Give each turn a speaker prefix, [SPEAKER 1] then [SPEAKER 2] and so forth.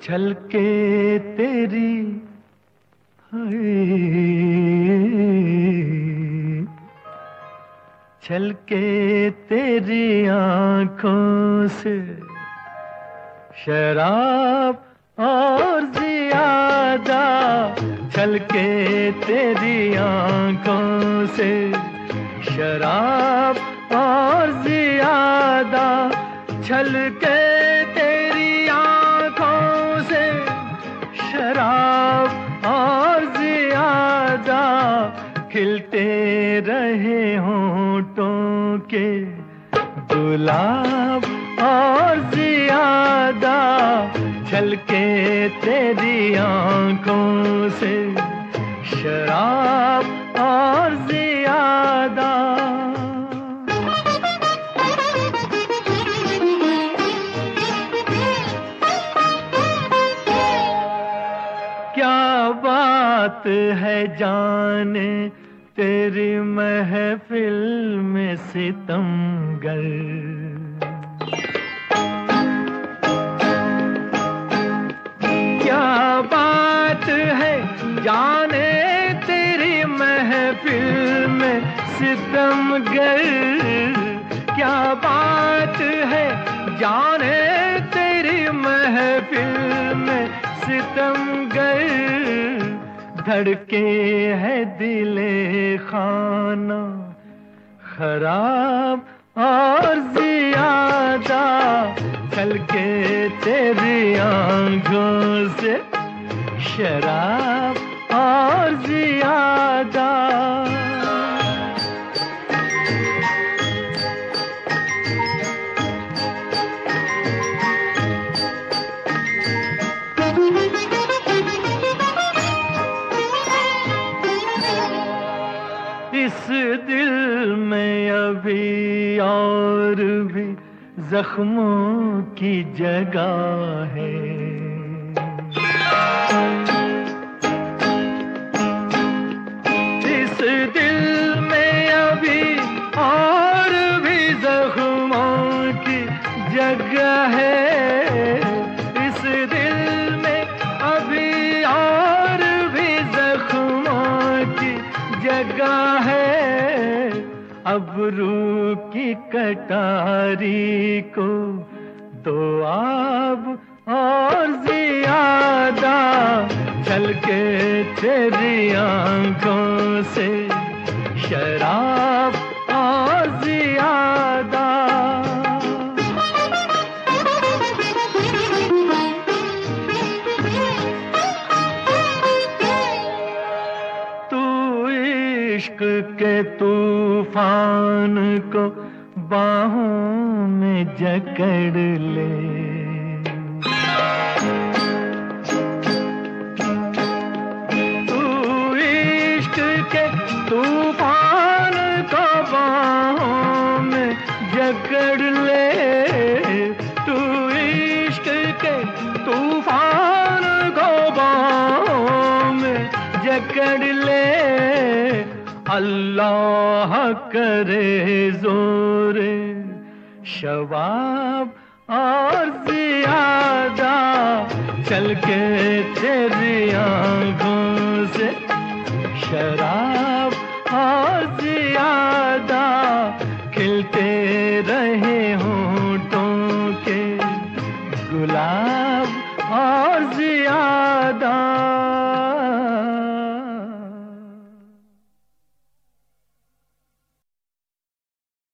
[SPEAKER 1] छलके तेरी छलके तेरी आंखों से शराब और ज़ियादा, छलके तेरी आंखों से शराब और ज़ियादा, छलके तेरी आंखों से शराब और ज़ियादा, खिलते रहे होंठों के गुलाब और ज़ियादा, छलके तेरी आंखों से शराब और ज़ियादा। क्या बात है जाने तेरी महफिल में सितमगर, क्या बात है जाने तेरी महफिल में सितमगर, क्या बात है जाने तेरी महफिल में सितमगर, धड़के है दिले खाना खराब और ज़ियादा, छलके तेरी आंखों से शराब और ज़ियादा। इस दिल में अभी और भी जख्मों की जगह है, इस दिल में अभी और भी जख्मों की जगह है, इस दिल में अभी और भी जख्मों की जगह है, अब रूह की कटारी को तो आब और ज़ियादा, छलके तेरी आंखों से शराब और ज़ियादा। इश्क के तूफान को बाहों में जकड़ ले, तू इश्क के तूफान को बाहों में जकड़ ले, तू इश्क के तूफान को बाहों में जकड़ ले, अल्लाह करे जोरे शबाब और ज़ियादा, छलके तेरी आंखों से शराब और ज़ियादा, खिलते रहे होंठों के गुलाब और ज़ियादा।